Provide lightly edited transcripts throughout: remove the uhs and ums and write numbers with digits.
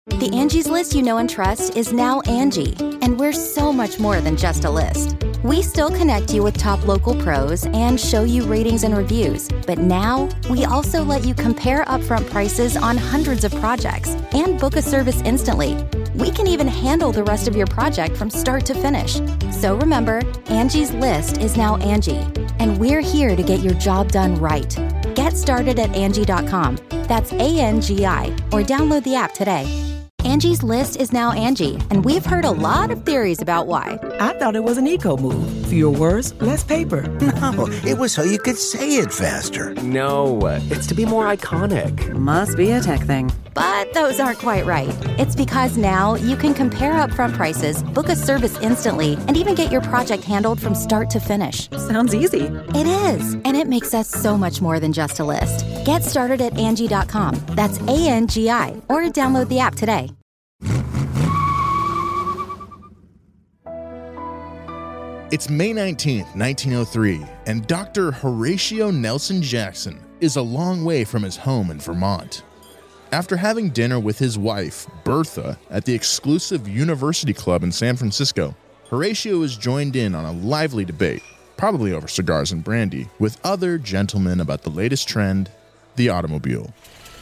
The Angie's List you know and trust is now Angie, and we're so much more than just a list. We still connect you with top local pros and show you ratings and reviews, but now we also let you compare upfront prices on hundreds of projects and book a service instantly. We can even handle the rest of your project from start to finish. So remember, Angie's List is now Angie, and we're here to get your job done right. Get started at Angie.com. That's ANGI, or download the app today. Angie's List is now Angie, and we've heard a lot of theories about why. I thought it was an eco move. Fewer words, less paper. No, it was so you could say it faster. No, it's to be more iconic. Must be a tech thing. But those aren't quite right. It's because now you can compare upfront prices, book a service instantly, and even get your project handled from start to finish. Sounds easy. It is, and it makes us so much more than just a list. Get started at Angie.com. That's ANGI, or download the app today. It's May 19th, 1903, and Dr. Horatio Nelson Jackson is a long way from his home in Vermont. After having dinner with his wife, Bertha, at the exclusive University Club in San Francisco, Horatio is joined in on a lively debate, probably over cigars and brandy, with other gentlemen about the latest trend, the automobile.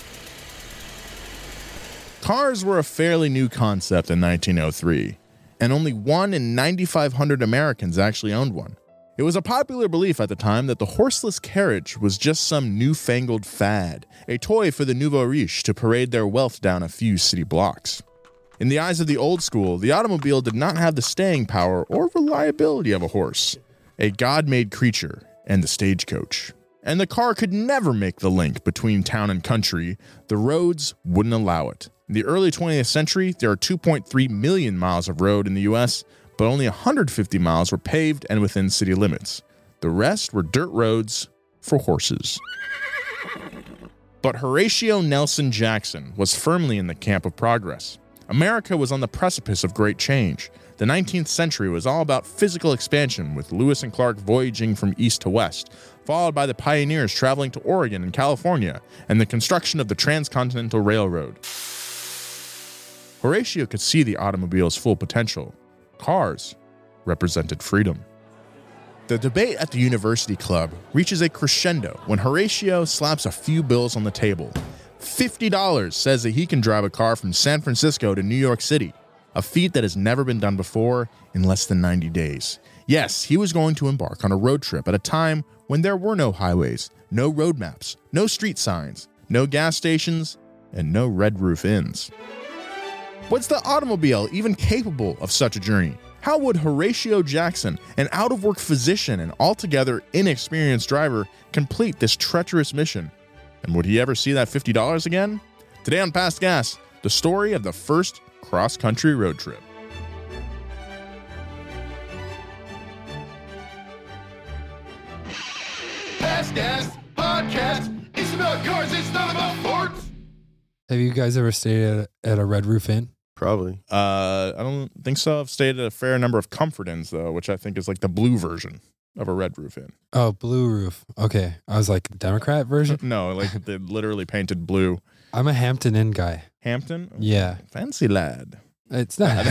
Cars were a fairly new concept in 1903, and only 1 in 9,500 Americans actually owned one. It was a popular belief at the time that the horseless carriage was just some newfangled fad, a toy for the nouveau riche to parade their wealth down a few city blocks. In the eyes of the old school, the automobile did not have the staying power or reliability of a horse, a God-made creature, and the stagecoach. And the car could never make the link between town and country. The roads wouldn't allow it. In the early 20th century, there are 2.3 million miles of road in the US, but only 150 miles were paved and within city limits. The rest were dirt roads for horses. But Horatio Nelson Jackson was firmly in the camp of progress. America was on the precipice of great change. The 19th century was all about physical expansion, with Lewis and Clark voyaging from east to west, followed by the pioneers traveling to Oregon and California, and the construction of the Transcontinental Railroad. Horatio could see the automobile's full potential. Cars represented freedom. The debate at the University Club reaches a crescendo when Horatio slaps a few bills on the table. $50 says that he can drive a car from San Francisco to New York City, a feat that has never been done before in less than 90 days. Yes, he was going to embark on a road trip at a time when there were no highways, no road maps, no street signs, no gas stations, and no red roof inns. Was the automobile even capable of such a journey? How would Horatio Jackson, an out-of-work physician and altogether inexperienced driver, complete this treacherous mission? And would he ever see that $50 again? Today on Past Gas, the story of the first cross-country road trip. Past Gas Podcast. It's about cars, it's not about forts. Have you guys ever stayed at a Red Roof Inn? Probably. I don't think so. I've stayed at a fair number of Comfort Inns, though, which I think is like the blue version of a Red Roof Inn. Oh, Blue Roof. Okay. I was like, Democrat version? No, like they literally painted blue. I'm a Hampton Inn guy. Hampton? Yeah. Fancy lad. It's not.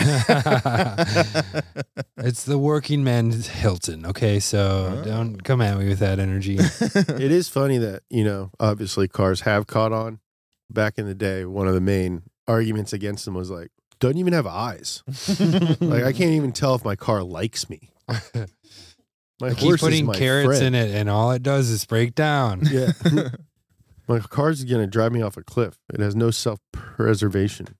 It's the working man's Hilton, okay? So don't come at me with that energy. It is funny that, obviously cars have caught on. Back in the day, one of the main arguments against them was like, doesn't even have eyes. Like, I can't even tell if my car likes me. My Keep horse putting is my carrots friend. in it, and all it does is break down. Yeah. My car's going to drive me off a cliff. It has no self-preservation.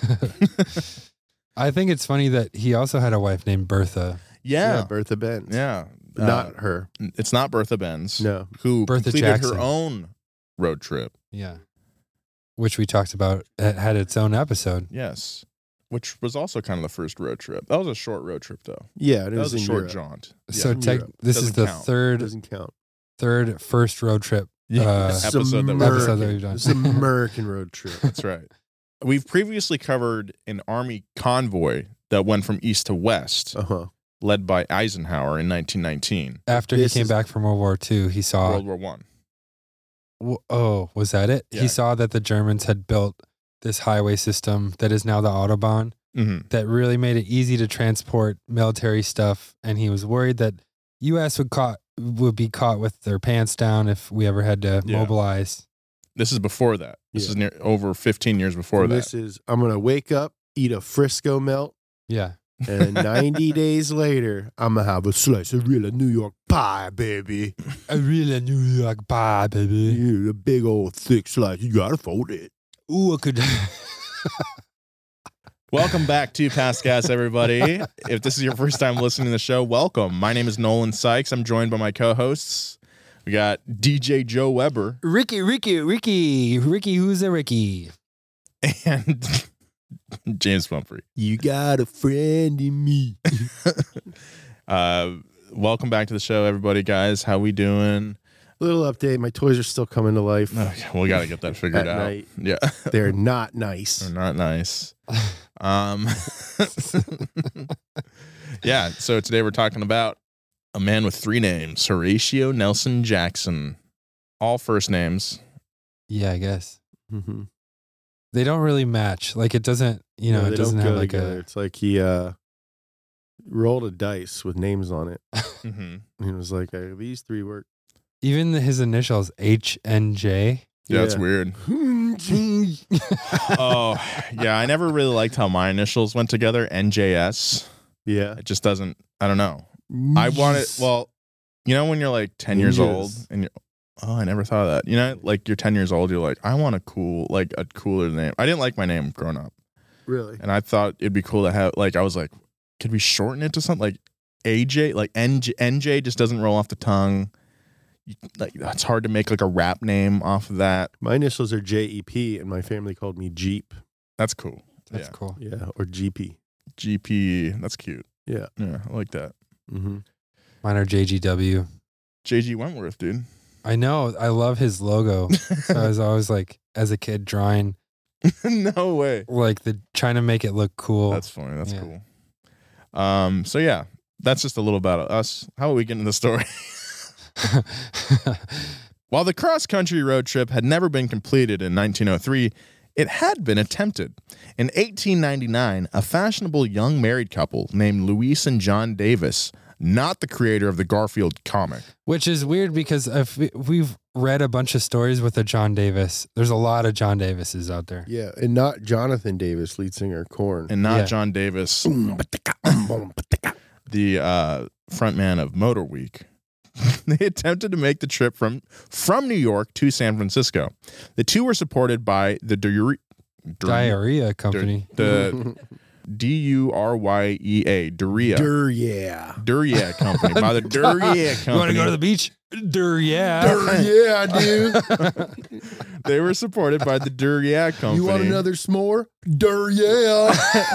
I think it's funny that he also had a wife named Bertha. Yeah. Bertha Benz. Yeah. But not her. It's not Bertha Benz. No. Who Bertha completed Jackson. her own road trip. Yeah. Which we talked about. It had its own episode. Yes. Which was also kind of the first road trip. That was a short road trip, though. Yeah. It That was a in short Europe. jaunt. So Yeah. this Doesn't is the count. Doesn't count. third first road trip episode that we've done. It's an American road trip. That's right. We've previously covered an army convoy that went from east to west, led by Eisenhower in 1919. After he came back from World War II, he saw World War I. Oh, was that it? Yeah. He saw that the Germans had built this highway system that is now the Autobahn Mm-hmm. that really made it easy to transport military stuff. And he was worried that U.S. would be caught with their pants down if we ever had to Yeah. mobilize. This is before that. This Yeah. is over 15 years before And that. this is, I'm going to wake up, eat a Frisco melt, Yeah. and 90 days later, I'm going to have a slice of real New York pie, baby. A real New York pie, baby. Yeah, a big old thick slice. You got to fold it. Ooh, I could. Welcome back to Past Gas, everybody. If this is your first time listening to the show, welcome. My name is Nolan Sykes. I'm joined by my co-hosts. We got DJ Joe Weber Ricky, who's a Ricky? and James Pumphrey. You got a friend in me. Welcome back to the show, everybody, guys. How we doing? Little update. My toys are still coming to life. Okay, we got to get that figured At out. night. Yeah, They're not nice. they're not nice. Yeah. So today we're talking about a man with three names: Horatio Nelson Jackson. All first names. Yeah, I guess. Mm-hmm. They don't really match. Like it doesn't, you know, No, it they doesn't don't have go like together. It's like he rolled a dice with names on it. Mm-hmm. And he was like, hey, these three work. even his initials, HNJ. Yeah, it's weird. Oh, yeah. I never really liked how my initials went together. NJS. Yeah. It just doesn't. I don't know. I want it. Well, you know when you're like 10 years old Ninjas. and you're, oh, I never thought of that. You know, like you're 10 years old, you're like, I want a cooler name. I didn't like my name growing up, Really? and I thought it'd be cool to have, like, I was like, could we shorten it to something like AJ? Like NJ just doesn't roll off the tongue. Like it's hard to make like a rap name off of that. My initials are JEP, and my family called me Jeep. That's cool. That's Yeah. cool. Yeah, or GP. GP. That's cute. Yeah. Yeah, I like that. Mm-hmm. Mine are JGW. JG Wentworth, dude. I know. I love his logo. So I was always like, as a kid, drawing No way. like trying to make it look cool. That's funny. That's Yeah. cool. So yeah, that's just a little about us. How about we get into the story? While the cross-country road trip had never been completed in 1903, it had been attempted. In 1899, a fashionable young married couple named Louise and John Davis, not the creator of the Garfield comic. Which is weird because if we've read a bunch of stories with a John Davis. There's a lot of John Davises out there. Yeah, and not Jonathan Davis, lead singer of Korn. And not Yeah. John Davis, the frontman of Motor Week. They attempted to make the trip from New York to San Francisco. The two were supported by the Diarrhea company. the DURYEA, Duryea. Yeah. Duryea company. By the Duryea company. You want to go to the beach? Yeah. Yeah, dude. They were supported by the Duryea company. You want another s'more? Yeah.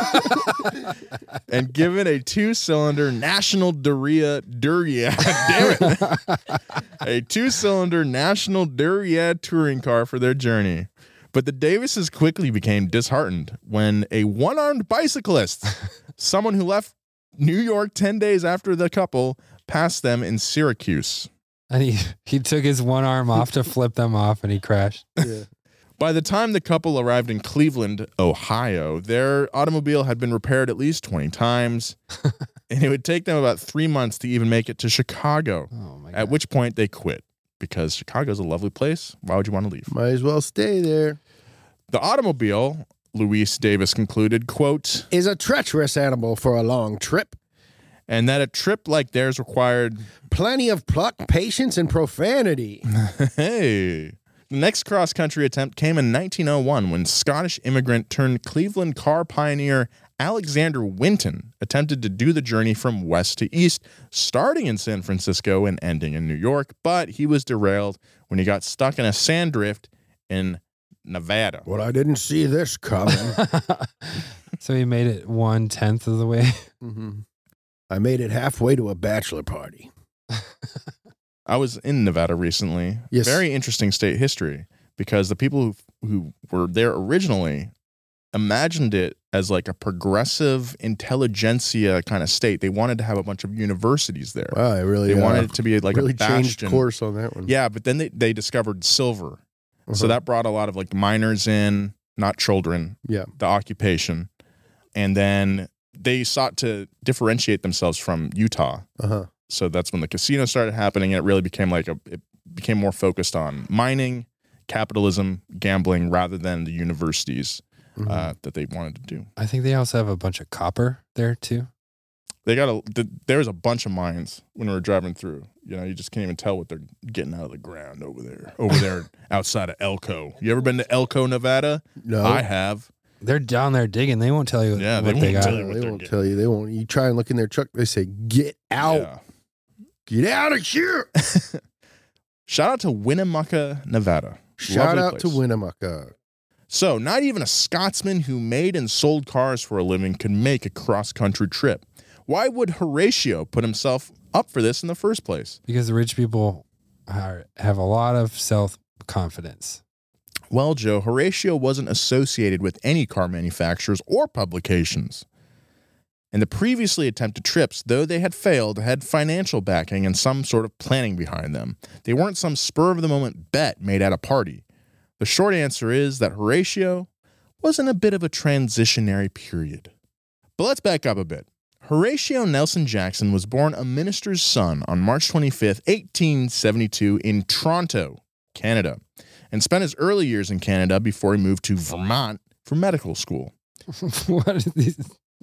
And given a 2-cylinder National Duryea, damn it, a 2-cylinder National Duryea touring car for their journey. But the Davises quickly became disheartened when a one-armed bicyclist, someone who left New York 10 days after the couple, passed them in Syracuse. And he took his one arm off to flip them off and he crashed. Yeah. By the time the couple arrived in Cleveland, Ohio, their automobile had been repaired at least 20 times, and it would take them about 3 months to even make it to Chicago, Oh my God. at which point they quit because Chicago's a lovely place. Why would you want to leave? Might as well stay there. The automobile, Louise Davis concluded, quote, Is a treacherous animal for a long trip. and that a trip like theirs required, Plenty of pluck, patience, and profanity. hey. The next cross-country attempt came in 1901 when Scottish immigrant turned Cleveland car pioneer Alexander Winton attempted to do the journey from west to east, starting in San Francisco and ending in New York, but he was derailed when he got stuck in a sand drift in Nevada. Well, I didn't see this coming. So he made it 1/10 of the way. Mm-hmm. I made it halfway to a bachelor party. I was in Nevada recently. Yes. Very interesting state history because the people who were there originally imagined it as like a progressive intelligentsia kind of state. They wanted to have a bunch of universities there. Wow, I really They wanted it to be like really a changed bastion. course on that one. Yeah, but then they discovered silver. So Uh-huh. that brought a lot of like miners in. not children, Yeah. the occupation. And then they sought to differentiate themselves from Utah. Uh-huh. So that's when the casino started happening. And it really became it became more focused on mining, capitalism, gambling, rather than the universities that they wanted to do. I think they also have a bunch of copper there too. There's a bunch of mines when we were driving through. You know, you just can't even tell what they're getting out of the ground over there outside of Elko. You ever been to Elko, Nevada? No. I have. They're down there digging. They won't tell you Yeah, what they they won't got. tell you what They they're won't getting. tell you. They won't. You try and look in their truck, they say, "Get out. Yeah. Get out of here." Shout out to Winnemucca, Nevada. Shout Lovely out to place. Winnemucca. So, not even a Scotsman who made and sold cars for a living could make a cross-country trip. Why would Horatio put himself up for this in the first place? Because the rich people have a lot of self-confidence. Well, Joe, Horatio wasn't associated with any car manufacturers or publications. And the previously attempted trips, though they had failed, had financial backing and some sort of planning behind them. They weren't some spur-of-the-moment bet made at a party. The short answer is that Horatio was in a bit of a transitionary period. But let's back up a bit. Horatio Nelson Jackson was born a minister's son on March 25th, 1872 in Toronto, Canada, and spent his early years in Canada before he moved to Vermont for medical school. What is these?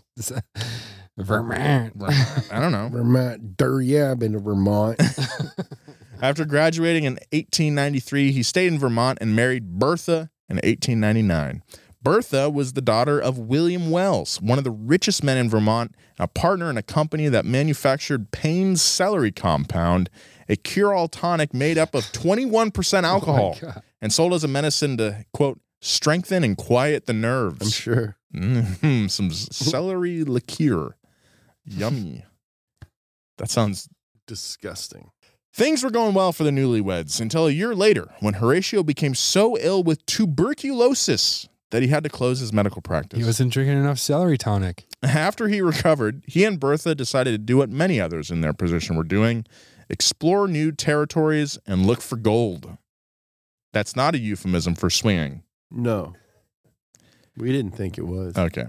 Vermont. I don't know. Vermont. Yeah, I've been to Vermont. After graduating in 1893, he stayed in Vermont and married Bertha in 1899. Bertha was the daughter of William Wells, one of the richest men in Vermont, a partner in a company that manufactured Payne's Celery Compound, a cure-all tonic made up of 21% alcohol, and sold as a medicine to, quote, strengthen and quiet the nerves. I'm sure. Some celery liqueur. Yummy. That sounds Disgusting. Things were going well for the newlyweds until a year later when Horatio became so ill with tuberculosis that he had to close his medical practice. He wasn't drinking enough celery tonic. After he recovered, he and Bertha decided to do what many others in their position were doing, explore new territories and look for gold. That's not a euphemism for swinging. No. We didn't think it was. Okay.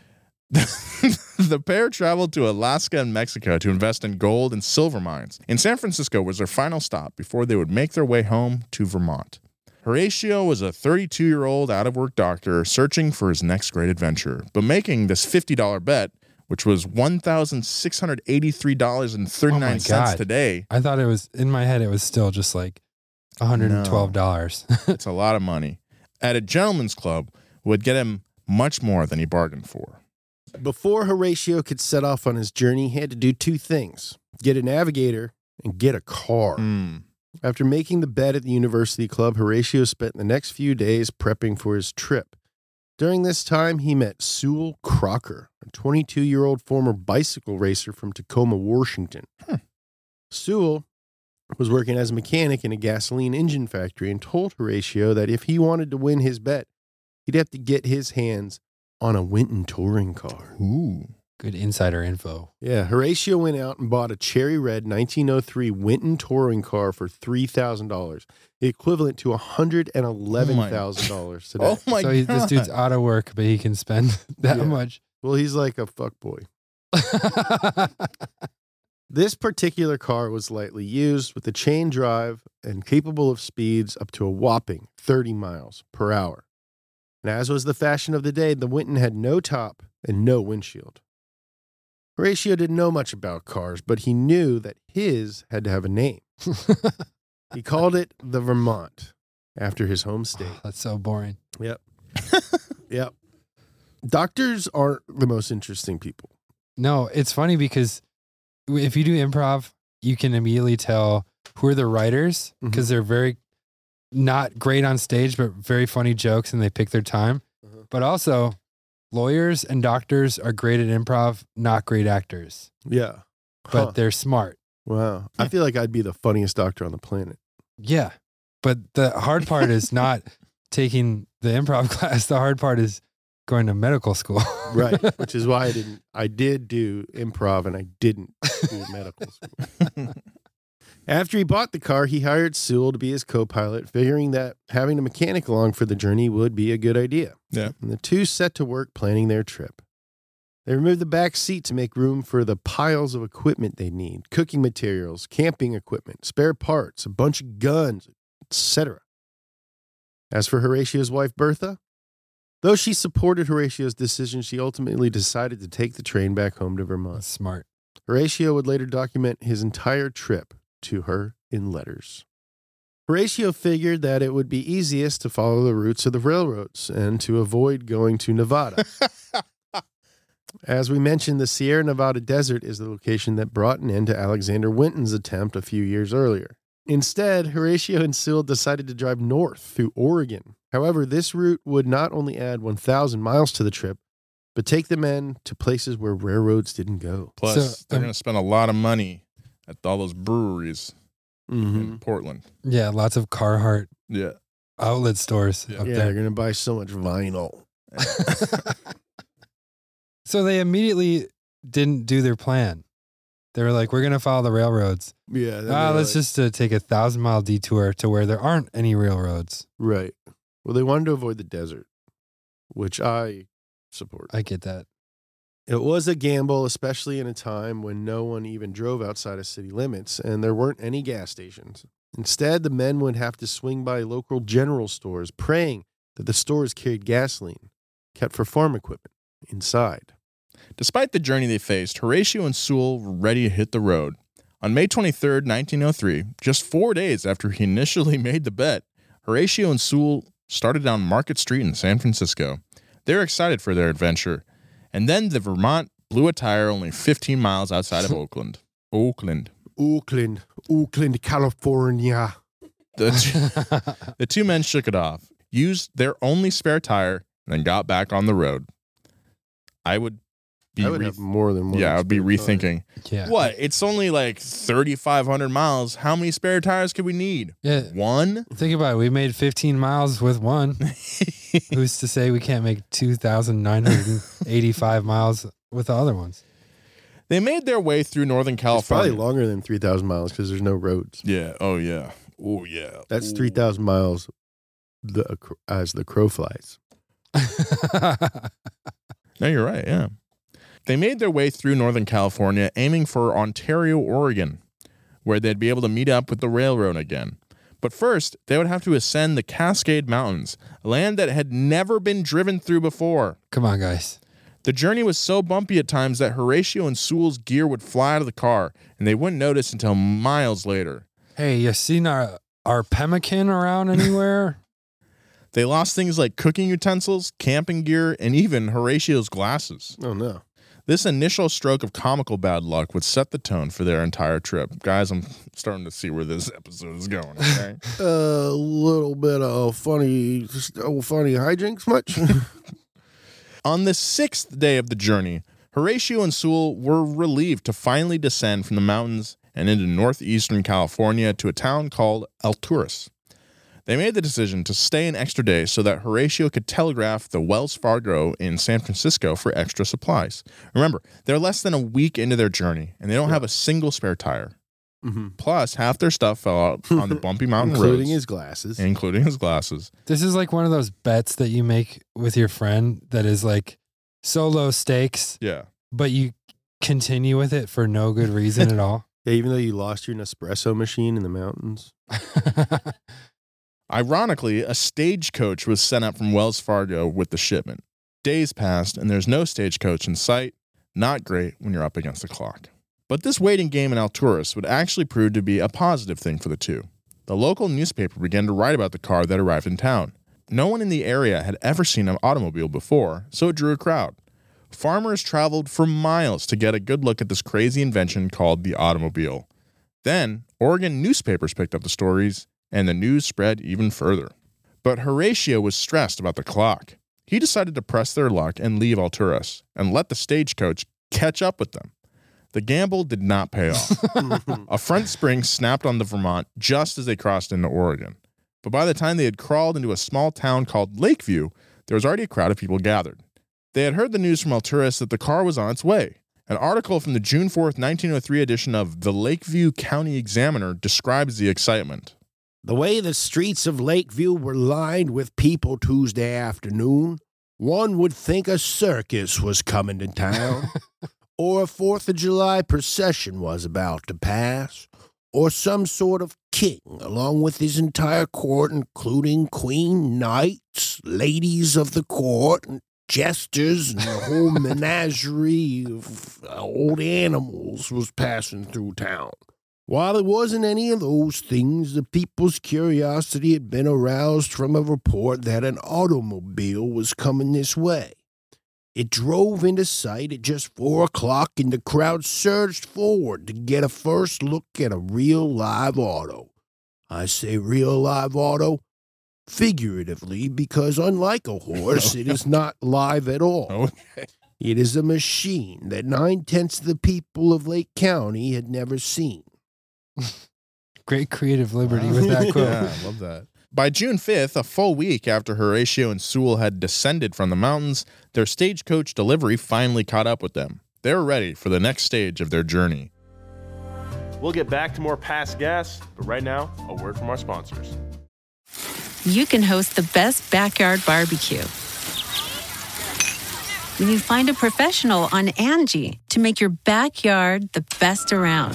The pair traveled to Alaska and Mexico to invest in gold and silver mines. In San Francisco was their final stop before they would make their way home to Vermont. Horatio was a 32-year-old out-of-work doctor searching for his next great adventure, but making this $50 bet, which was $1,683.39 God. today. I thought it was, in my head, it was still just like $112. It's a lot of money. At a gentleman's club would get him much more than he bargained for. Before Horatio could set off on his journey, he had to do two things: get a navigator and get a car. After making the bet at the University Club, Horatio spent the next few days prepping for his trip. During this time, he met Sewell Crocker, a 22-year-old former bicycle racer from Tacoma, Washington. Sewell was working as a mechanic in a gasoline engine factory and told Horatio that if he wanted to win his bet, he'd have to get his hands on a Winton touring car. Ooh. Good insider info. Yeah, Horatio went out and bought a cherry red 1903 Winton touring car for $3,000, the equivalent to $111,000 today. Oh my So God. this dude's out of work, but he can spend that Yeah. much. Well, he's like a fuckboy. This particular car was lightly used with a chain drive and capable of speeds up to a whopping 30 miles per hour. And as was the fashion of the day, the Winton had no top and no windshield. Horatio didn't know much about cars, but he knew that his had to have a name. He called it the Vermont, after his home state. That's so boring. Yep. Yep. Doctors aren't the most interesting people. No, it's funny because if you do improv, you can immediately tell who are the writers because they're very not great on stage, but very funny jokes and they pick their time. But also, lawyers and doctors are great at improv, not great actors, Yeah. but they're smart. Wow. I feel like I'd be the funniest doctor on the planet. Yeah. But the hard part is not taking the improv class. The hard part is going to medical school. Right. Which is why I did do improv and I didn't do medical school. After he bought the car, he hired Sewell to be his co-pilot, figuring that having a mechanic along for the journey would be a good idea. Yeah. And the two set to work planning their trip. They removed the back seat to make room for the piles of equipment they need, cooking materials, camping equipment, spare parts, a bunch of guns, etc. As for Horatio's wife, Bertha, though she supported Horatio's decision, she ultimately decided to take the train back home to Vermont. That's smart. Horatio would later document his entire trip to her in letters. Horatio figured that it would be easiest to follow the routes of the railroads and to avoid going to Nevada. As we mentioned, the Sierra Nevada desert is the location that brought an end to Alexander Winton's attempt a few years earlier. Instead, Horatio and Sewell decided to drive north through Oregon. However, this route would not only add 1,000 miles to the trip, but take the men to places where railroads didn't go. Plus, they're going to spend a lot of money at all those breweries in Portland. Yeah, lots of Carhartt Yeah. outlet stores up Yeah, there. they're going to buy so much vinyl. So they immediately didn't do their plan. They were like, we're going to follow the railroads. Yeah. Let's just take a 1,000-mile detour to where there aren't any railroads. Right. Well, they wanted to avoid the desert, which I support. I get that. It was a gamble, especially in a time when no one even drove outside of city limits and there weren't any gas stations. Instead, the men would have to swing by local general stores, praying that the stores carried gasoline, kept for farm equipment, inside. Despite the journey they faced, Horatio and Sewell were ready to hit the road. On May 23rd, 1903, just 4 days after he initially made the bet, Horatio and Sewell started down Market Street in San Francisco. They were excited for their adventure. And then the Vermont blew a tire only 15 miles outside of Oakland. Oakland, California. The two men shook it off, used their only spare tire, and then got back on the road. I would have more than one. Yeah, I would be spare rethinking. Yeah. What? It's only like 3,500 miles. How many spare tires could we need? Yeah. One? Think about it. We made 15 miles with one. Who's to say we can't make 2,985 miles with the other ones? They made their way through Northern It's California. probably longer than 3,000 miles because there's no roads. Yeah. Oh, yeah. Oh, yeah. That's Ooh. 3,000 miles as the crow flies. No, you're right. Yeah. They made their way through Northern California, aiming for Ontario, Oregon, where they'd be able to meet up with the railroad again. But first, they would have to ascend the Cascade Mountains, a land that had never been driven through before. Come on, guys. The journey was so bumpy at times that Horatio and Sewell's gear would fly out of the car, and they wouldn't notice until miles later. Hey, you seen our pemmican around anywhere? They lost things like cooking utensils, camping gear, and even Horatio's glasses. Oh, no. This initial stroke of comical bad luck would set the tone for their entire trip. Guys, I'm starting to see where this episode is going. Okay? A little bit of funny hijinks much? On the 6th day of the journey, Horatio and Sewell were relieved to finally descend from the mountains and into northeastern California to a town called Alturas. They made the decision to stay an extra day so that Horatio could telegraph the Wells Fargo in San Francisco for extra supplies. Remember, they're less than a week into their journey, and they don't have a single spare tire. Mm-hmm. Plus, half their stuff fell out on the bumpy mountain Including roads. his glasses. Including his glasses. This is like one of those bets that you make with your friend that is like so low stakes, Yeah. but you continue with it for no good reason at all. Yeah, even though you lost your Nespresso machine in the mountains. Ironically, a stagecoach was sent up from Wells Fargo with the shipment. Days passed, and there's no stagecoach in sight. Not great when you're up against the clock. But this waiting game in Alturas would actually prove to be a positive thing for the two. The local newspaper began to write about the car that arrived in town. No one in the area had ever seen an automobile before, so it drew a crowd. Farmers traveled for miles to get a good look at this crazy invention called the automobile. Then, Oregon newspapers picked up the stories, and the news spread even further. But Horatio was stressed about the clock. He decided to press their luck and leave Alturas, and let the stagecoach catch up with them. The gamble did not pay off. A front spring snapped on the Vermont just as they crossed into Oregon. But by the time they had crawled into a small town called Lakeview, there was already a crowd of people gathered. They had heard the news from Alturas that the car was on its way, An article from the June 4th, 1903 edition of the Lakeview County Examiner describes the excitement. The way the streets of Lakeview were lined with people Tuesday afternoon, one would think a circus was coming to town, or a 4th of July procession was about to pass, or some sort of king, along with his entire court, including queen, knights, ladies of the court, and jesters, and the whole menagerie of old animals was passing through town. While it wasn't any of those things, the people's curiosity had been aroused from a report that an automobile was coming this way. It drove into sight at just 4 o'clock, and the crowd surged forward to get a first look at a real live auto. I say real live auto figuratively, because unlike a horse, it is not live at all. Okay. It is a machine that 9/10 of the people of Lake County had never seen. Great creative liberty with that quote. Yeah, I love that. By June 5th, a full week after Horatio and Sewell had descended from the mountains, their stagecoach delivery finally caught up with them. They were ready for the next stage of their journey. We'll get back to more Past Gas, but right now, a word from our sponsors. You can host the best backyard barbecue when you find a professional on Angie to make your backyard the best around.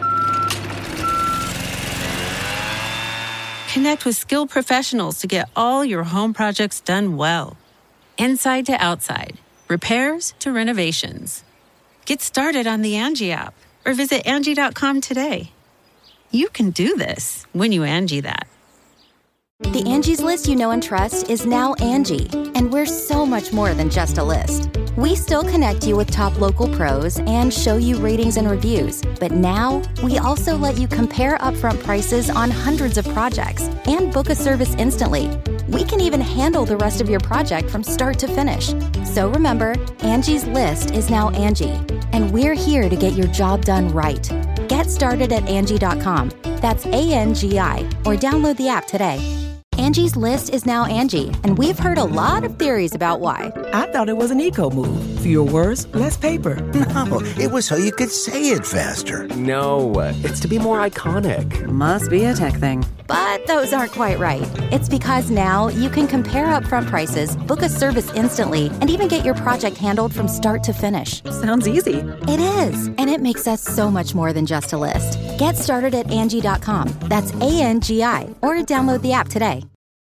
Connect with skilled professionals to get all your home projects done well. Inside to outside, repairs to renovations. Get started on the Angie app or visit Angie.com today. You can do this when you Angie that. The Angie's List you know and trust is now Angie, and we're so much more than just a list. We still connect you with top local pros and show you ratings and reviews, but now we also let you compare upfront prices on hundreds of projects and book a service instantly. We can even handle the rest of your project from start to finish. So remember, Angie's List is now Angie, and we're here to get your job done right. Get started at Angie.com. That's ANGI, or download the app today. Angie's List is now Angie, and we've heard a lot of theories about why. I thought it was an eco move. Fewer words, less paper. No, it was so you could say it faster. No, it's to be more iconic. Must be a tech thing. But those aren't quite right. It's because now you can compare upfront prices, book a service instantly, and even get your project handled from start to finish. Sounds easy. It is, and it makes us so much more than just a list. Get started at Angie.com. That's ANGI, or download the app today.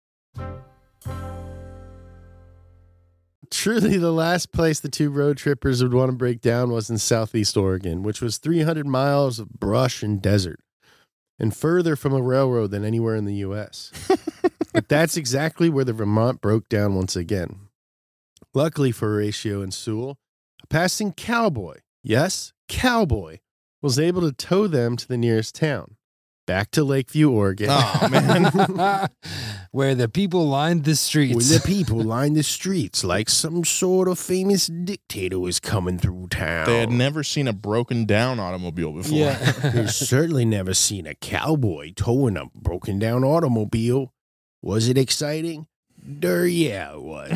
Truly, the last place the two road trippers would want to break down was in Southeast Oregon, which was 300 miles of brush and desert, and further from a railroad than anywhere in the U.S. But that's exactly where the Vermont broke down once again. Luckily for Horatio and Sewell, a passing cowboy, yes, cowboy, was able to tow them to the nearest town. Back to Lakeview, Oregon. Oh, man. Where the people lined the streets. Where the people lined the streets like some sort of famous dictator was coming through town. They had never seen a broken down automobile before. Yeah. They've certainly never seen a cowboy towing a broken down automobile. Was it exciting? Yeah, it was.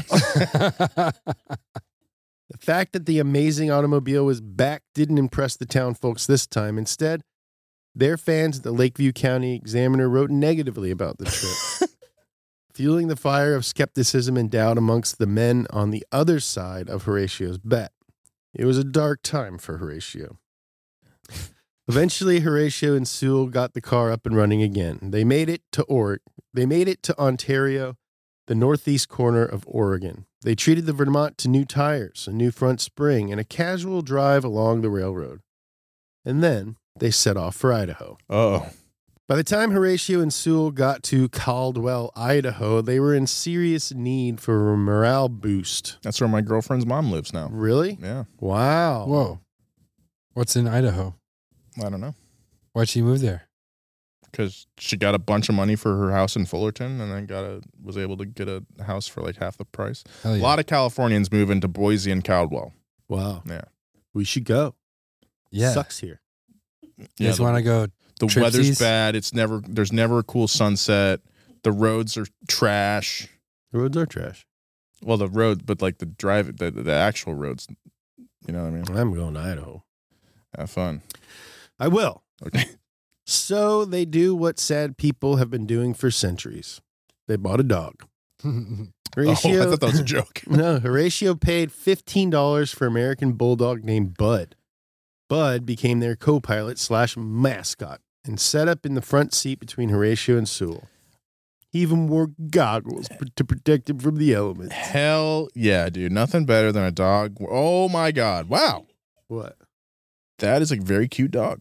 The fact that the amazing automobile was back didn't impress the town folks this time. Instead, their fans at the Lakeview County Examiner wrote negatively about the trip, fueling the fire of skepticism and doubt amongst the men on the other side of Horatio's bet. It was a dark time for Horatio. Eventually, Horatio and Sewell got the car up and running again. They made it to Ontario, the northeast corner of Oregon. They treated the Vermont to new tires, a new front spring, and a casual drive along the railroad. And then they set off for Idaho. Uh-oh. By the time Horatio and Sewell got to Caldwell, Idaho, they were in serious need for a morale boost. That's where my girlfriend's mom lives now. Really? Yeah. Wow. Whoa. What's in Idaho? I don't know. Why'd she move there? Because she got a bunch of money for her house in Fullerton and then was able to get a house for like half the price. Hell yeah. A lot of Californians move into Boise and Caldwell. Wow. Yeah. We should go. Yeah. Sucks here. You guys want to go? The tripsies? weather's bad. There's never a cool sunset. The roads are trash. The roads are trash. Well, the road, but like the drive, the actual roads You know what I mean? I'm going to Idaho. Have fun. I will. Okay. So they do what sad people have been doing for centuries. They bought a dog. Horatio, I thought that was a joke. No, Horatio paid $15 for American Bulldog named Bud. Bud became their co-pilot / mascot and sat up in the front seat between Horatio and Sewell. He even wore goggles to protect him from the elements. Hell yeah, dude. Nothing better than a dog. Oh my God. Wow. What? That is a very cute dog.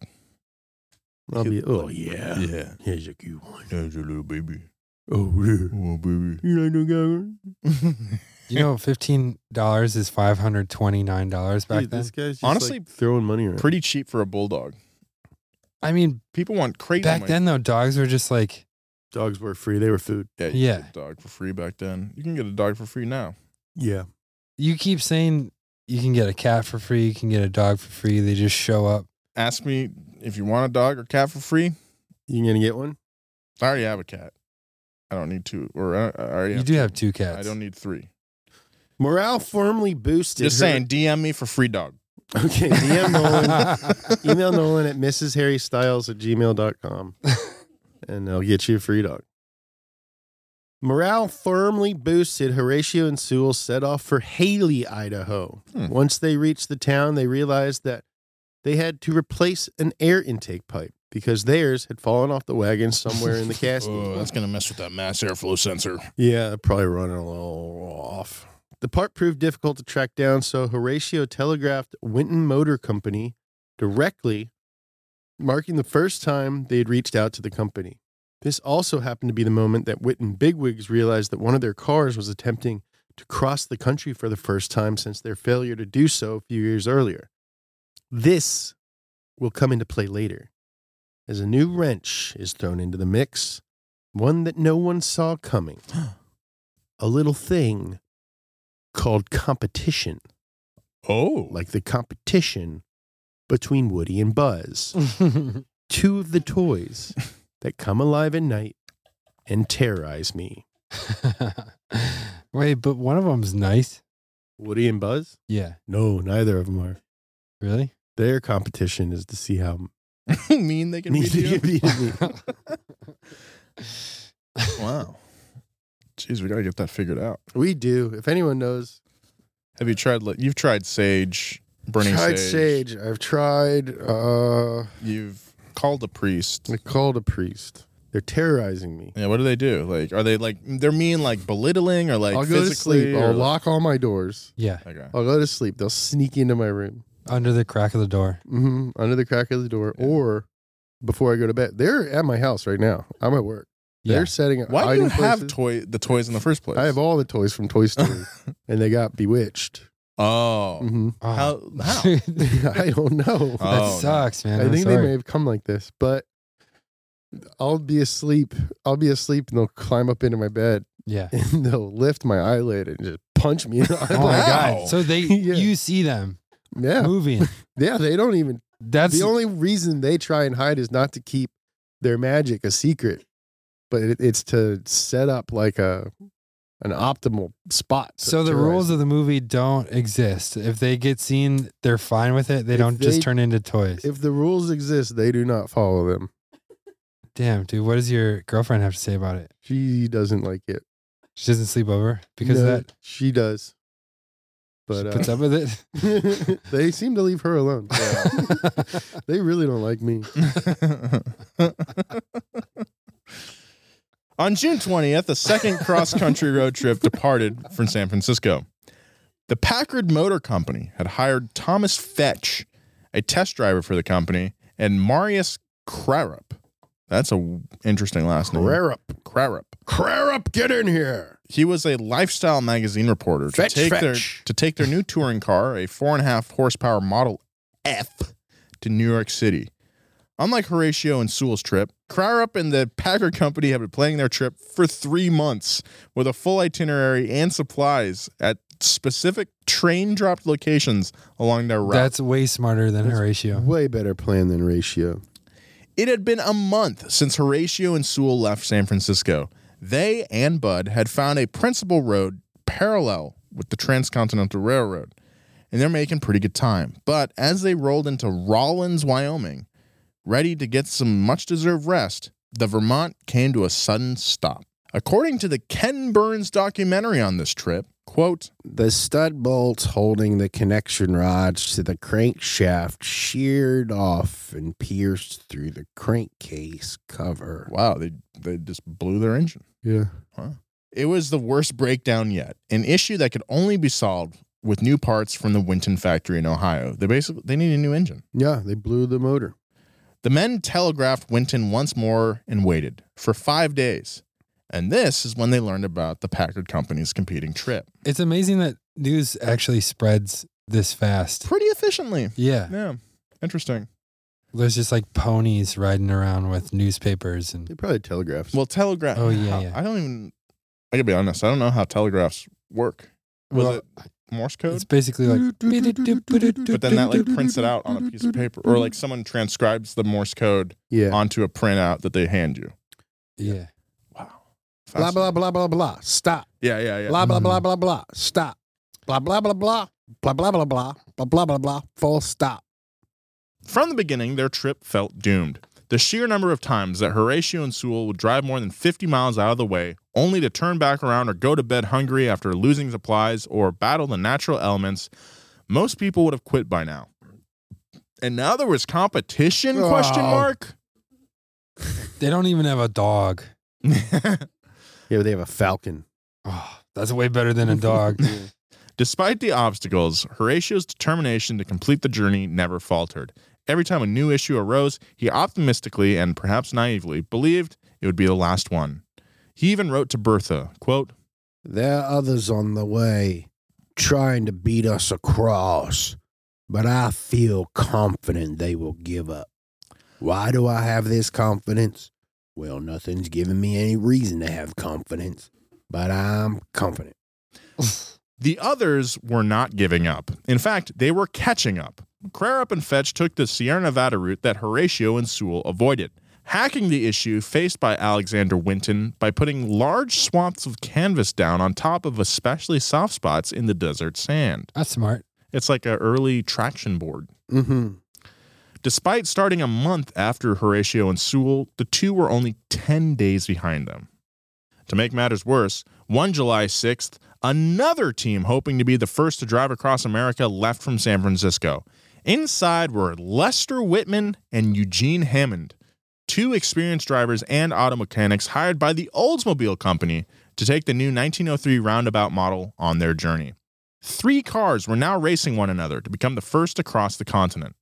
Oh, yeah. Yeah. Here's a cute one. There's a little baby. Oh, yeah. Oh, baby. You like no goggles? You know, $15 is $529 back Dude, then. this guy's just Honestly, like throwing money around. Pretty cheap for a bulldog. I mean, People want crazy back money. then though, dogs were just like, Dogs were free. They were food. Yeah, you Yeah. could get a dog for free back then. You can get a dog for free now. Yeah. you keep saying you can get a cat for free, you can get a dog for free. They just show up. Ask me if you want a dog or cat for free. You going to get one? I already have a cat. I don't need two. Or I already You have do two. have 2 cats. I don't need 3. Morale firmly boosted. Just saying, DM me for free dog. Okay, DM Nolan. Email Nolan at mrsharrystyles@gmail.com and they'll get you a free dog. Morale firmly boosted. Horatio and Sewell set off for Haley, Idaho. Once they reached the town, they realized that they had to replace an air intake pipe because theirs had fallen off the wagon somewhere in the casting. Oh, that's going to mess with that mass airflow sensor. Yeah, probably running a little off. The part proved difficult to track down, so Horatio telegraphed Winton Motor Company directly, marking the first time they had reached out to the company. This also happened to be the moment that Winton bigwigs realized that one of their cars was attempting to cross the country for the first time since their failure to do so a few years earlier. This will come into play later, as a new wrench is thrown into the mix, one that no one saw coming. A little thing called competition. Oh. Like the competition between Woody and Buzz. 2 of the toys that come alive at night and terrorize me. Wait, but one of them's nice. Woody and Buzz? Yeah. No, neither of them are. Really? Their competition is to see how mean they can be to you. me. Wow. Jeez, we got to get that figured out. We do. If anyone knows. Have you tried, you've tried sage, burning tried sage. sage. I've tried, You've called a priest. I called a priest. They're terrorizing me. Yeah, what do they do? Like, are they like, they're mean, like belittling or like I'll go to physically? sleep. or I'll like- lock all my doors. Yeah. Okay. I'll go to sleep. They'll sneak into my room. Under the crack of the door. Under the crack of the door, or before I go to bed. They're at my house right now. I'm at work. Yeah. They're setting up. Why do you hiding have places. the toys in the first place? I have all the toys from Toy Story, and they got bewitched. Oh. Mhm. Oh. How? I don't know. Oh, That sucks, man. I I'm think they sorry. may have come like this, but I'll be asleep. and they'll climb up into my bed Yeah. and they'll lift my eyelid and just punch me in the Oh eyeball. my Wow. god. So they Yeah. you see them Yeah, moving. yeah. They don't even. That's The only reason they try and hide is not to keep their magic a secret, but it's to set up like an optimal spot. to so the terrorize rules them. of the movie don't exist. If they get seen, they're fine with it. They If don't just they- turn into toys. If the rules exist, they do not follow them. Damn, dude, what does your girlfriend have to say about it? She doesn't like it She doesn't sleep over because No, of that. She does, She but puts up with it. they seem to leave her alone. They really don't like me. On June 20th, a second cross-country road trip departed from San Francisco. The Packard Motor Company had hired Thomas Fetch, a test driver for the company, and Marius Crarup. That's a interesting last name. Crarup. Crarup. Get in here. He was a lifestyle magazine reporter Fetch. to take their new touring car, a 4.5 horsepower Model F, to New York City. Unlike Horatio and Sewell's trip, Crarup and the Packard Company have been planning their trip for 3 months with a full itinerary and supplies at specific train-dropped locations along their route. That's way smarter than Horatio. Way better plan than Ratio. It had been a month since Horatio and Sewell left San Francisco. They and Bud had found a principal road parallel with the Transcontinental Railroad. and they're making pretty good time. But as they rolled into Rawlins, Wyoming, ready to get some much-deserved rest, the Vermont came to a sudden stop. According to the Ken Burns documentary on this trip, quote, "The stud bolts holding the connection rods to the crankshaft sheared off and pierced through the crankcase cover." Wow, they just blew their engine. Yeah. Huh. It was the worst breakdown yet, an issue that could only be solved with new parts from the Winton factory in Ohio. They need a new engine. Yeah, they blew the motor. The men telegraphed Winton once more and waited for 5 days. And this is when they learned about the Packard Company's competing trip. It's amazing that news actually spreads this fast. Pretty efficiently. Yeah. Yeah. Interesting. There's just like ponies riding around with newspapers and They probably telegraphed. Well, telegraph. Oh, yeah. I gotta be honest, I don't know how telegraphs work. Was Well, it Morse code? it's basically like But then that like prints it out on a piece of paper. Or like someone transcribes the Morse code Yeah. onto a printout that they hand you. yeah. Wow. Blah, blah, blah, blah, blah. Stop. Yeah. Blah, blah, blah, blah, blah. Stop. Blah, blah, blah, blah. Blah, blah, blah, blah. Blah, blah, blah, blah. Full stop. From the beginning, their trip felt doomed. The sheer number of times that Horatio and Sewell would drive more than 50 miles out of the way, only to turn back around or go to bed hungry after losing supplies or battle the natural elements, most people would have quit by now. And now there was competition, question mark? They don't even have a dog. Yeah, but they have a falcon. Oh, that's way better than a dog. Despite the obstacles, Horatio's determination to complete the journey never faltered. Every time a new issue arose, he optimistically and perhaps naively believed it would be the last one. He even wrote to Bertha, quote, "There are others on the way trying to beat us across, but I feel confident they will give up. Why do I have this confidence? Well, nothing's giving me any reason to have confidence, but I'm confident." The others were not giving up. In fact, they were catching up. Crarup and Fetch took the Sierra Nevada route that Horatio and Sewell avoided, hacking the issue faced by Alexander Winton by putting large swaths of canvas down on top of especially soft spots in the desert sand. That's smart. It's like an early traction board. Mm-hmm. Despite starting a month after Horatio and Sewell, the two were only 10 days behind them. To make matters worse, one July 6th, another team hoping to be the first to drive across America left from San Francisco. Inside were Lester Whitman and Eugene Hammond, two experienced drivers and auto mechanics hired by the Oldsmobile Company to take the new 1903 roundabout model on their journey. 3 cars were now racing one another to become the first to cross the continent.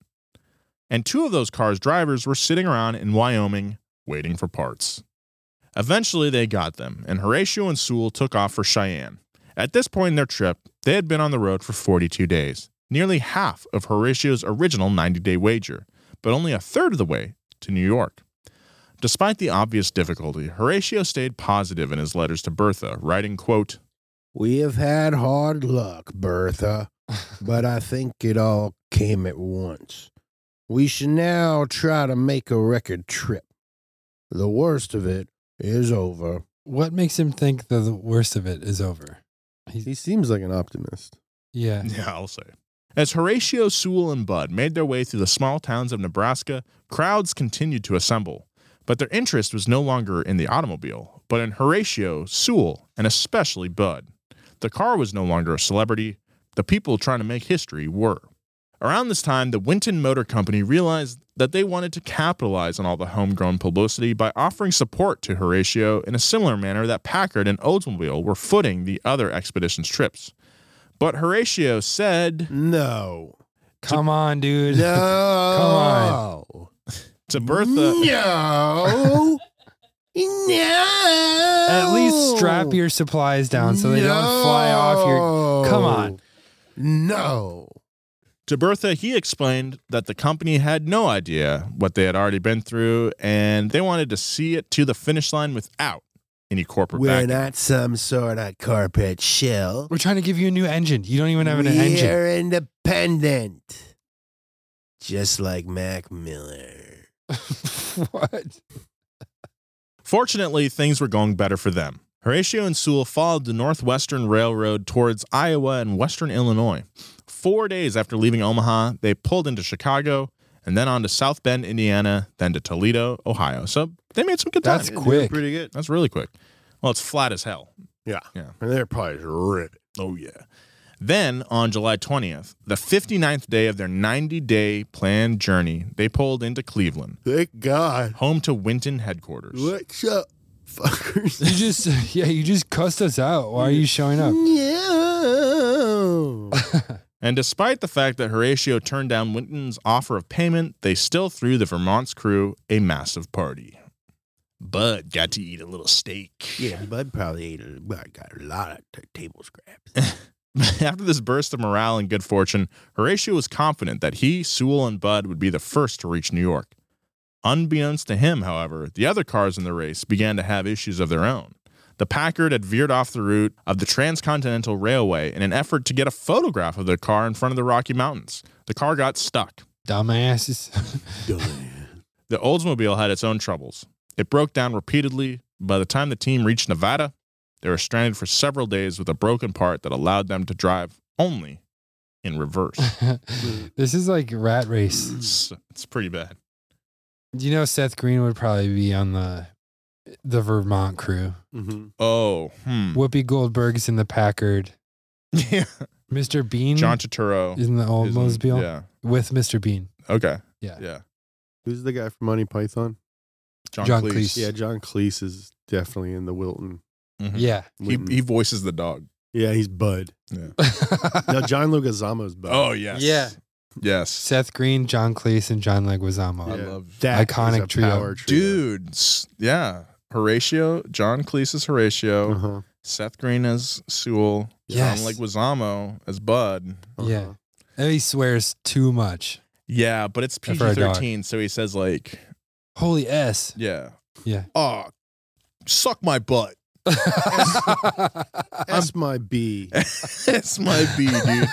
And 2 of those cars' drivers were sitting around in Wyoming waiting for parts. Eventually they got them, and Horatio and Sewell took off for Cheyenne. At this point in their trip, they had been on the road for 42 days, nearly half of Horatio's original 90-day wager, but only a third of the way to New York. Despite the obvious difficulty, Horatio stayed positive in his letters to Bertha, writing, quote, "We have had hard luck, Bertha, but I think it all came at once. We should now try to make a record trip. The worst of it is over." What makes him think the worst of it is over? He seems like an optimist. Yeah. Yeah, I'll say. As Horatio, Sewell, and Bud made their way through the small towns of Nebraska, crowds continued to assemble. But their interest was no longer in the automobile, but in Horatio, Sewell, and especially Bud. The car was no longer a celebrity. The people trying to make history were. Around this time, the Winton Motor Company realized that they wanted to capitalize on all the homegrown publicity by offering support to Horatio in a similar manner that Packard and Oldsmobile were footing the other expedition's trips. But Horatio said, "No. Come on, dude. No. Come on." To Bertha, No. No. At least strap your supplies down so they don't fly off your... Come on. No. To Bertha, he explained that the company had no idea what they had already been through, and they wanted to see it to the finish line without any corporate We're backing. not some sort of corporate shill. We're trying to give you a new engine. You don't even have an engine. We're independent. Just like Mac Miller. What? Fortunately, things were going better for them. Horatio and Sewell followed the Northwestern Railroad towards Iowa and western Illinois. 4 days after leaving Omaha, they pulled into Chicago and then on to South Bend, Indiana, then to Toledo, Ohio. So they made some good time. That's quick. Pretty good. That's really quick. Well, it's flat as hell. Yeah. Yeah. And they're probably ripping. Oh, yeah. Then, on July 20th, the 59th day of their 90-day planned journey, they pulled into Cleveland, Thank God. home to Winton headquarters. What's up, fuckers? You just cussed us out. Why are you showing up? Yeah. And despite the fact that Horatio turned down Winton's offer of payment, they still threw the Vermont's crew a massive party. Bud got to eat a little steak. Yeah, Bud probably got a lot of table scraps. After this burst of morale and good fortune, Horatio was confident that he, Sewell, and Bud would be the first to reach New York. Unbeknownst to him, however, the other cars in the race began to have issues of their own. The Packard had veered off the route of the Transcontinental Railway in an effort to get a photograph of the car in front of the Rocky Mountains. The car got stuck. Dumbasses. The Oldsmobile had its own troubles. It broke down repeatedly. By the time the team reached Nevada, they were stranded for several days with a broken part that allowed them to drive only in reverse. This is like Rat Race. It's pretty bad. Do you know Seth Green would probably be on the Vermont crew? Mm-hmm. Oh, Whoopi Goldberg's in the Packard. Yeah. Mr. Bean John Turturro is in the Oldsmobile Yeah. with Mr. Bean. Okay. Yeah. Yeah. Who's the guy from Monty Python? John John Cleese. Cleese. Yeah, John Cleese is definitely in the Wilton. Mhm. Yeah. He voices the dog. Yeah, he's Bud. Yeah. No, John Leguizamo's Bud. Oh, yes. Yeah. Yes. Seth Green, John Cleese, and John Leguizamo. I Yeah. love That Iconic is a trio. power trio. Dude. Yeah. Horatio. John Cleese is Horatio. Uh-huh. Seth Green as Sewell. Yes. John Leguizamo as Bud. Yeah. And he swears too much. Yeah, but it's For a dog. PG-13, so he says like, Holy S. yeah. Yeah. Oh, suck my butt. That's my B. That's my B, dude.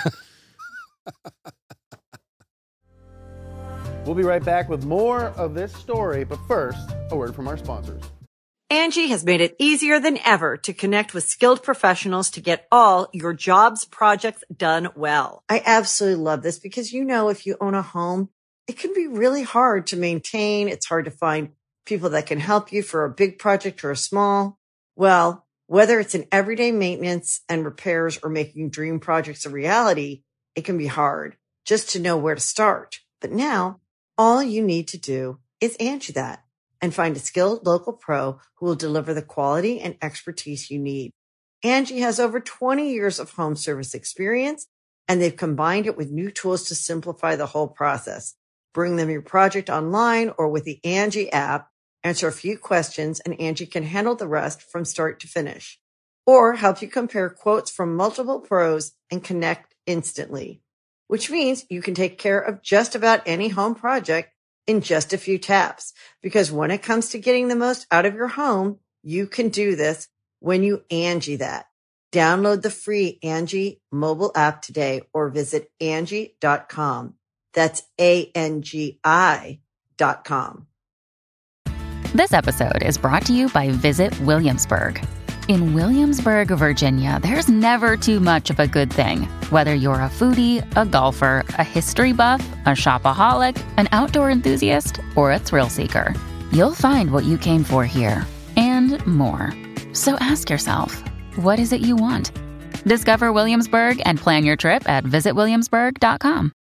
We'll be right back with more of this story, but first, a word from our sponsors. Angie has made it easier than ever to connect with skilled professionals to get all your jobs projects done well. I absolutely love this because, if you own a home, it can be really hard to maintain. It's hard to find people that can help you for a big project or a small. Well, whether it's in everyday maintenance and repairs or making dream projects a reality, it can be hard just to know where to start. But now all you need to do is Angie that and find a skilled local pro who will deliver the quality and expertise you need. Angie has over 20 years of home service experience, and they've combined it with new tools to simplify the whole process. Bring them your project online or with the Angie app, answer a few questions, and Angie can handle the rest from start to finish. Or help you compare quotes from multiple pros and connect instantly, which means you can take care of just about any home project in just a few taps. Because when it comes to getting the most out of your home, you can do this when you Angie that. Download the free Angie mobile app today or visit Angie.com. That's ANGI.com. This episode is brought to you by Visit Williamsburg. In Williamsburg, Virginia, there's never too much of a good thing. Whether you're a foodie, a golfer, a history buff, a shopaholic, an outdoor enthusiast, or a thrill seeker, you'll find what you came for here and more. So ask yourself, what is it you want? Discover Williamsburg and plan your trip at visitwilliamsburg.com.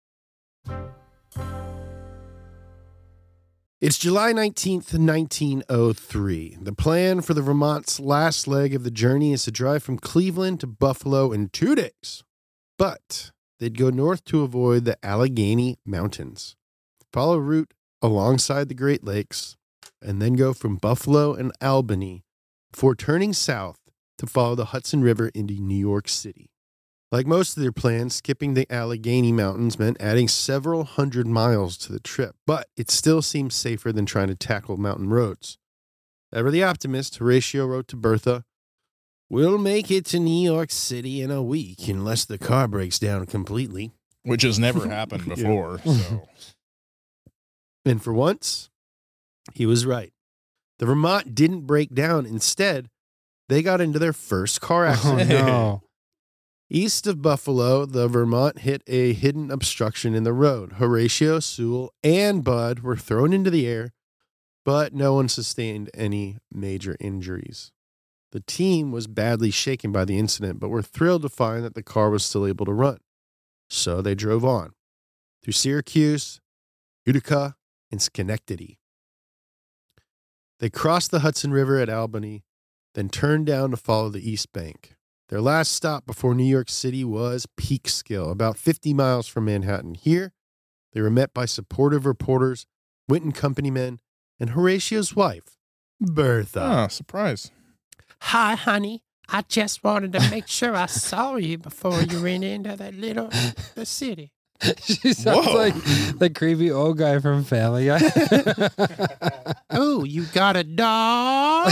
It's July 19th, 1903. The plan for the Vermont's last leg of the journey is to drive from Cleveland to Buffalo in 2 days. But they'd go north to avoid the Allegheny Mountains, follow a route alongside the Great Lakes, and then go from Buffalo and Albany before turning south to follow the Hudson River into New York City. Like most of their plans, skipping the Allegheny Mountains meant adding several hundred miles to the trip, but it still seemed safer than trying to tackle mountain roads. Ever the optimist, Horatio wrote to Bertha, "We'll make it to New York City in a week unless the car breaks down completely." Which has never happened before. So. And for once, he was right. The Vermont didn't break down. Instead, they got into their first car accident. Oh, no. East of Buffalo, the Vermont hit a hidden obstruction in the road. Horatio, Sewell, and Bud were thrown into the air, but no one sustained any major injuries. The team was badly shaken by the incident, but were thrilled to find that the car was still able to run. So they drove on through Syracuse, Utica, and Schenectady. They crossed the Hudson River at Albany, then turned down to follow the East Bank. Their last stop before New York City was Peekskill, about 50 miles from Manhattan. Here, they were met by supportive reporters, Winton Company men, and Horatio's wife, Bertha. Ah, surprise. Hi, honey. I just wanted to make sure I saw you before you ran into the city. She sounds like the creepy old guy from Family Guy. Oh, you got a dog?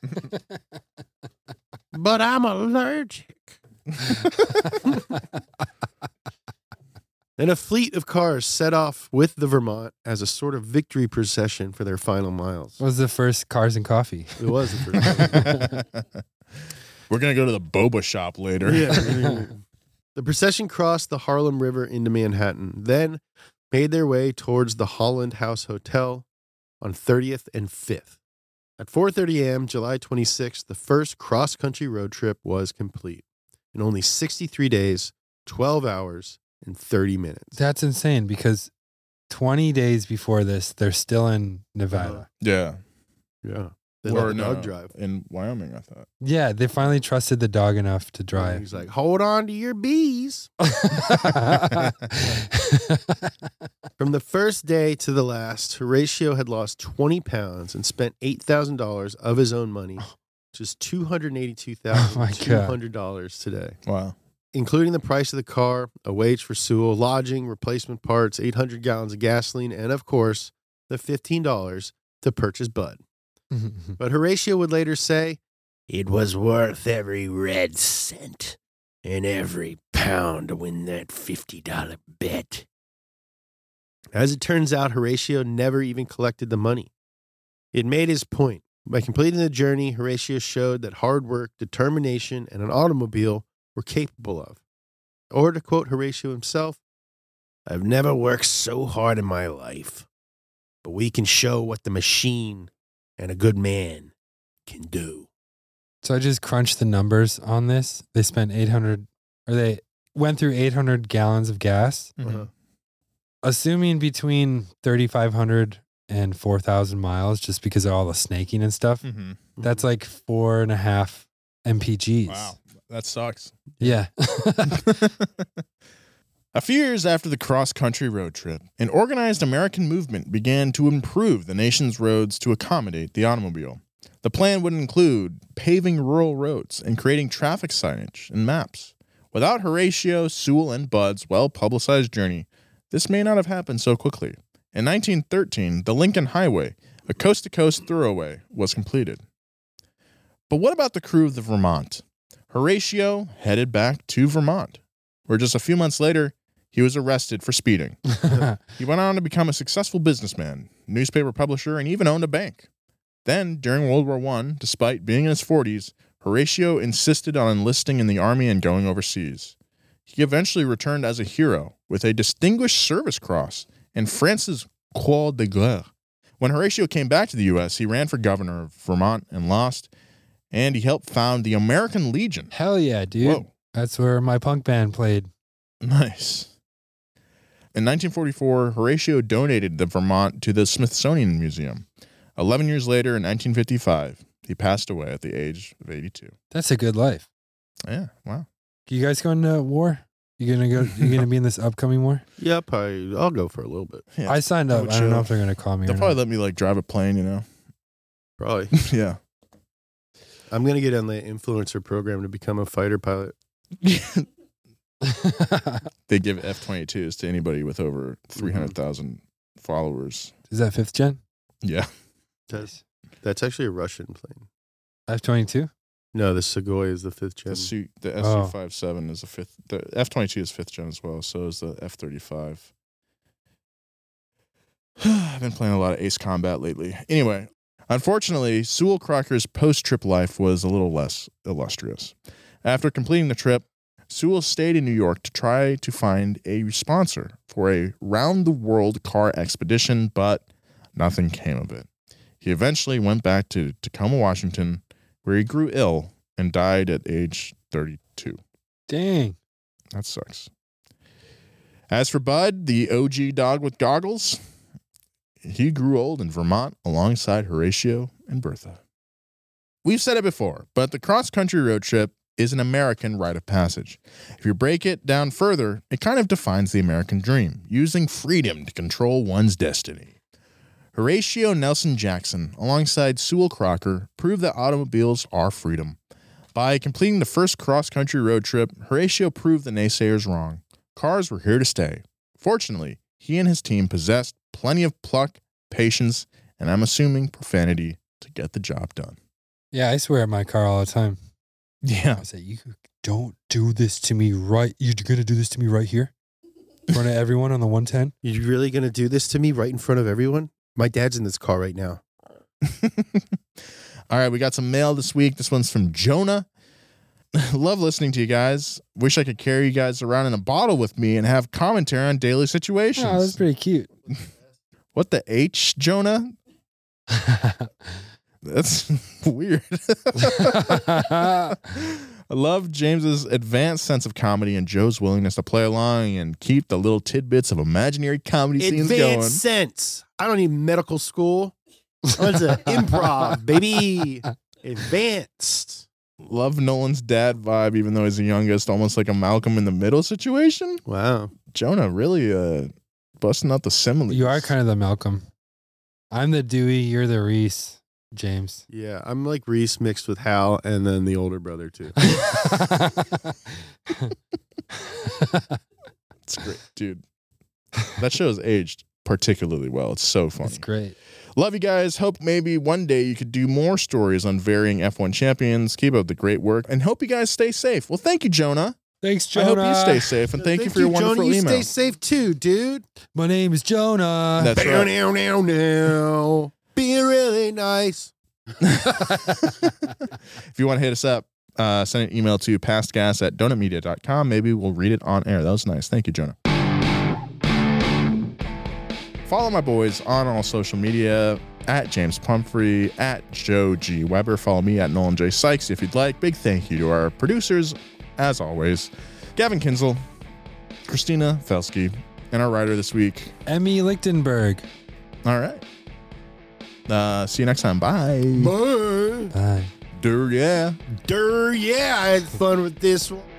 But I'm allergic. Then a fleet of cars set off with the Vermont as a sort of victory procession for their final miles. What was the first Cars and Coffee? It was the first. We're going to go to the boba shop later. Yeah. The procession crossed the Harlem River into Manhattan, then made their way towards the Holland House Hotel on 30th and 5th. At 4:30 a.m., July 26th, the first cross-country road trip was complete in only 63 days, 12 hours, and 30 minutes. That's insane because 20 days before this, they're still in Nevada. Yeah. Yeah. They Or let the no, dog drive. in Wyoming, I thought. Yeah, they finally trusted the dog enough to drive. He's like, hold on to your bees. From the first day to the last, Horatio had lost 20 pounds and spent $8,000 of his own money, which is $282,200 today. Wow. Including the price of the car, a wage for Sewell, lodging, replacement parts, 800 gallons of gasoline, and of course, the $15 to purchase Bud. But Horatio would later say, It was worth every red cent and every pound to win that $50 bet. as it turns out, Horatio never even collected the money. He had made his point. By completing the journey, Horatio showed that hard work, determination, and an automobile were capable of. Or to quote Horatio himself, I've never worked so hard in my life, but we can show what the machine and a good man can do. So I just crunched the numbers on this. They spent they went through 800 gallons of gas, assuming between 3,500 and 4,000 miles, just because of all the snaking and stuff. That's like 4.5 mpgs. Wow, that sucks. Yeah. A few years after the cross-country road trip, an organized American movement began to improve the nation's roads to accommodate the automobile. The plan would include paving rural roads and creating traffic signage and maps. Without Horatio, Sewell, and Bud's well-publicized journey, this may not have happened so quickly. In 1913, the Lincoln Highway, a coast-to-coast thoroughway, was completed. But what about the crew of the Vermont? Horatio headed back to Vermont, where just a few months later, he was arrested for speeding. He went on to become a successful businessman, newspaper publisher, and even owned a bank. Then, during World War I, despite being in his 40s, Horatio insisted on enlisting in the army and going overseas. He eventually returned as a hero with a Distinguished Service Cross and France's Croix de Guerre. When Horatio came back to the U.S., he ran for governor of Vermont and lost, and he helped found the American Legion. Hell yeah, dude. Whoa. That's where my punk band played. Nice. In 1944, Horatio donated the Vermont to the Smithsonian Museum. 11 years later, in 1955, he passed away at the age of 82. That's a good life. Yeah, wow. You guys going to war? You gonna be in this upcoming war? yeah, probably, I'll go for a little bit. Yeah, I signed up. I don't know if they're gonna call me. They'll or probably not. let me like drive a plane, you know? Probably. Yeah. I'm going to get on the influencer program to become a fighter pilot. They give F-22s to anybody with over 300,000 followers. Is that 5th gen? Yeah. That's actually a Russian plane. F-22? No, the Sukhoi is the 5th gen. The Su-57 is the 5th. The F-22 is 5th gen as well, so is the F-35. I've been playing a lot of Ace Combat lately. Anyway, unfortunately, Sewell Crocker's post-trip life was a little less illustrious. After completing the trip, Sewell stayed in New York to try to find a sponsor for a round-the-world car expedition, but nothing came of it. He eventually went back to Tacoma, Washington, where he grew ill and died at age 32. Dang. That sucks. As for Bud, the OG dog with goggles, he grew old in Vermont alongside Horatio and Bertha. We've said it before, but the cross-country road trip is an American rite of passage. If you break it down further, it kind of defines the American dream, using freedom to control one's destiny. Horatio Nelson Jackson, alongside Sewell Crocker, proved that automobiles are freedom. By completing the first cross-country road trip, Horatio proved the naysayers wrong. Cars were here to stay. Fortunately, he and his team possessed plenty of pluck, patience, and I'm assuming profanity to get the job done. Yeah, I swear at my car all the time. Yeah. I say, you don't do this to me right. You're going to do this to me right here? In front of everyone on the 110? You really going to do this to me right in front of everyone? My dad's in this car right now. All right, we got some mail this week. This one's from Jonah. Love listening to you guys. Wish I could carry you guys around in a bottle with me and have commentary on daily situations. Oh, that's pretty cute. What the H, Jonah? That's weird. I love James's advanced sense of comedy and Joe's willingness to play along and keep the little tidbits of imaginary comedy scenes going. Advanced sense. I don't need medical school. I went to improv, baby. Advanced. Love Nolan's dad vibe, even though he's the youngest, almost like a Malcolm in the Middle situation. Wow. Jonah really busting out the similes. You are kind of the Malcolm. I'm the Dewey, you're the Reese. James. Yeah, I'm like Reese mixed with Hal and then the older brother too. It's great, dude. That show has aged particularly well. It's so funny. It's great. Love you guys. Hope maybe one day you could do more stories on varying F1 champions. Keep up the great work and hope you guys stay safe. Well, thank you, Jonah. Thanks, Jonah. I hope you stay safe and thank you for your wonderful Jonah, email. You stay safe too, dude. My name is Jonah. That's right. Now. Being really nice. If you want to hit us up, send an email to pastgas@donutmedia.com. Maybe we'll read it on air. That was nice. Thank you, Jonah. Follow my boys on all social media at James Pumphrey, at Joe G. Weber. Follow me at Nolan J. Sykes if you'd like. Big thank you to our producers, as always, Gavin Kinzel, Christina Felsky, and our writer this week, Emmy Lichtenberg. All right. See you next time. Bye. Bye. Bye. Yeah. Yeah, I had fun with this one.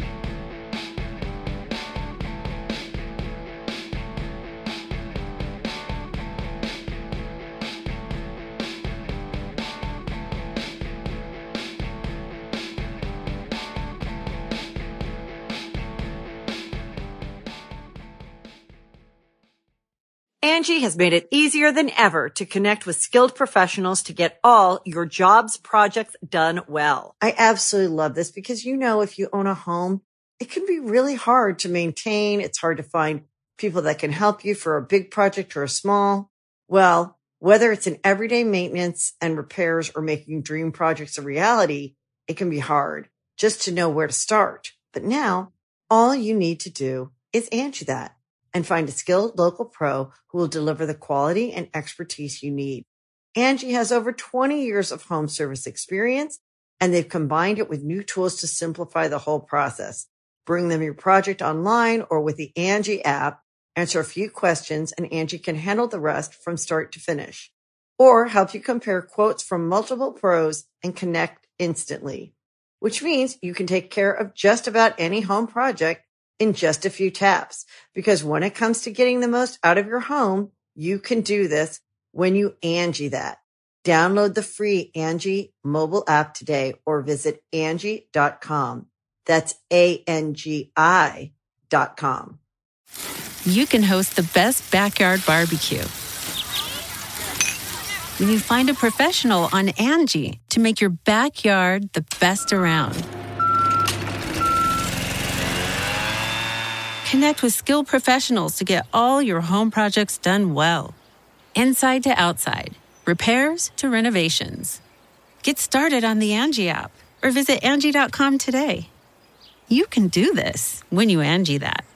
Angie has made it easier than ever to connect with skilled professionals to get all your jobs projects done well. I absolutely love this because, you know, if you own a home, it can be really hard to maintain. It's hard to find people that can help you for a big project or a small. Well, whether it's in everyday maintenance and repairs or making dream projects a reality, it can be hard just to know where to start. But now all you need to do is Angie that and find a skilled local pro who will deliver the quality and expertise you need. Angie has over 20 years of home service experience, and they've combined it with new tools to simplify the whole process. Bring them your project online or with the Angie app, answer a few questions, and Angie can handle the rest from start to finish. Or help you compare quotes from multiple pros and connect instantly, which means you can take care of just about any home project in just a few taps. Because when it comes to getting the most out of your home, you can do this when you Angie that. Download the free Angie mobile app today or visit Angie.com. That's ANGI.com. You can host the best backyard barbecue when you find a professional on Angie to make your backyard the best around. Connect with skilled professionals to get all your home projects done well. Inside to outside, repairs to renovations. Get started on the Angie app or visit Angie.com today. You can do this when you Angie that.